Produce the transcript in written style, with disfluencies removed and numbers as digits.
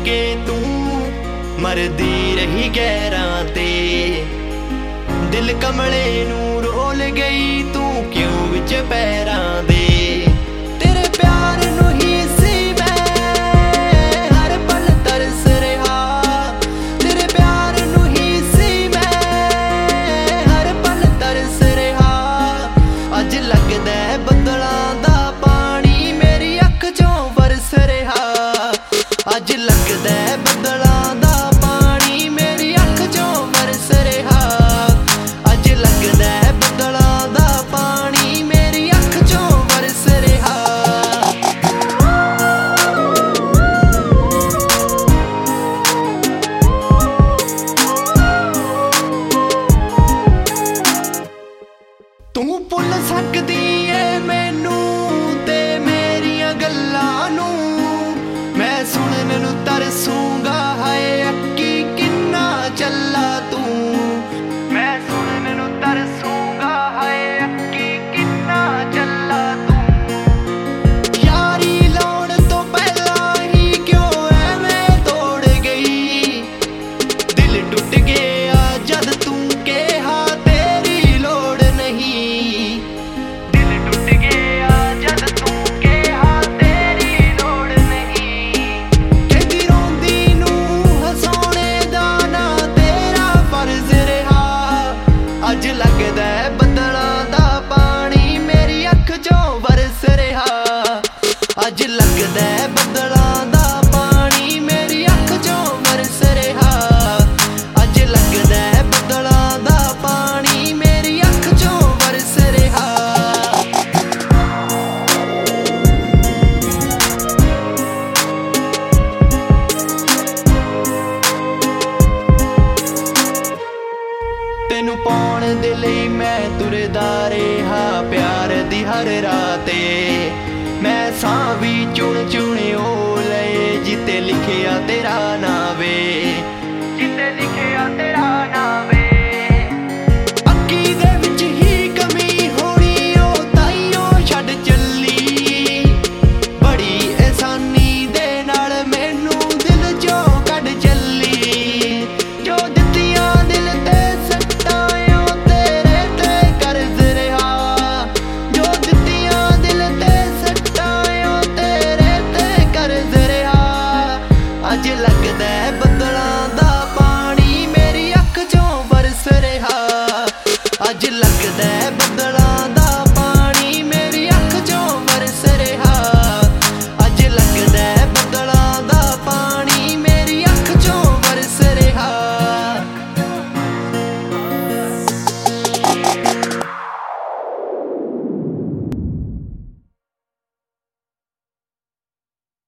के तू मरदी रही गैरां ते। दिल कमले नू रोल गई तू क्यों विच पैरां दे। तेरे प्यार नू ही सी मैं हर पल तरस रहा। तेरे प्यार नू ही सी मैं हर पल तरस रहा। अज लगदा है बदलां दा पानी मेरी अख चों बरस रहा। अज लगदा है बदलां दा पानी मेरी अख चों बरस रहा। अज लगदा है बदलां दा पानी मेरी अख चों बरस रहा। तू भुल सकदी है मैनू ते मेरियां गल्लां नू। मैं सुनन नू तरसूंगा हाय अक्की किन्ना चला तू। मैं सुनन नू तरसूंगा हाय अक्की किन्ना चला तू। यारी लाउण तो पहला ही क्यों ऐवें तोड़ गई। दिल टुट गया जद तू कहा तेरी लोड़ नहीं। दिल टुट गया जद तू कहा तेरी लोड़ नहीं। कहदी रोंदी नू हसाउने दा ना तेरा फर्ज रहा। अज लगदा है बदलां दा पानी मेरी अख चों बरस रहा। अज लगदा है बदलां दा पानी मेरी अख चों बरस रहा। अज लगदा है बदलां दा पानी मेरी अख चों बरस रहा। तेनू पाउण दे लई मैं तुरदा रहा प्यार दी हर राते। मैं सां भी चुन चुने ओ लए जिते लिखिया तेरा नां वे।